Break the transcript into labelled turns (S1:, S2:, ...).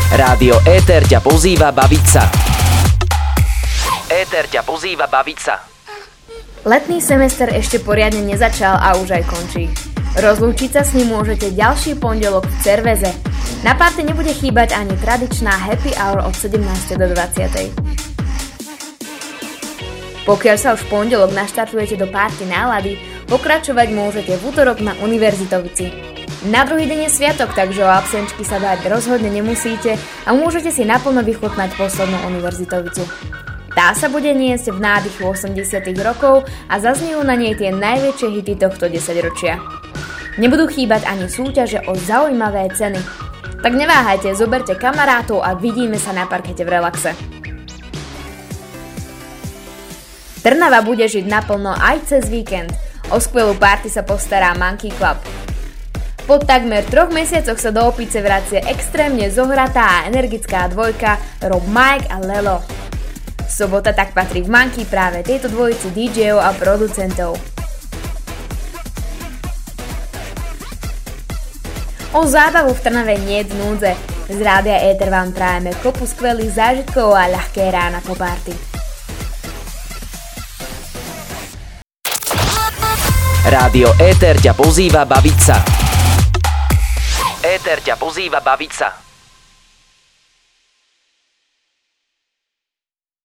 S1: Rádio Éter ťa pozýva baviť sa. Éter ťa pozýva baviť sa.
S2: Letný semester ešte poriadne nezačal a už aj končí. Rozlúčiť sa s ním môžete ďalší pondelok v Cerveze. Na party nebude chýbať ani tradičná happy hour od 17. do 20. Pokiaľ sa už v pondelok naštartujete do party nálady, pokračovať môžete v utorok na Univerzitovici. Na druhý deň je sviatok, takže o absenčky sa báť rozhodne nemusíte a môžete si naplno vychutnať poslednú Univerzitovicu. Tá sa bude niesť v nádychu 80. rokov a zaznejú na nej tie najväčšie hity tohto 10-ročia. Nebudú chýbať ani súťaže o zaujímavé ceny. Tak neváhajte, zoberte kamarátov a vidíme sa na parkete v relaxe. Trnava bude žiť naplno aj cez víkend. O skvelú party sa postará Monkey Club. Po takmer 3 mesiacoch sa do Opice vracie extrémne zohratá a energická dvojka Rob Mike a Lelo. Sobota tak patrí v Monkey práve tejto dvojici DJov a producentov. O zábavu v Trnave niet núdze. Z Rádia Éter vám prajeme kopu skvelých zážitkov a ľahké rána po party.
S1: Rádio Éter ťa pozýva baviť sa. Éter ťa pozýva baviť sa.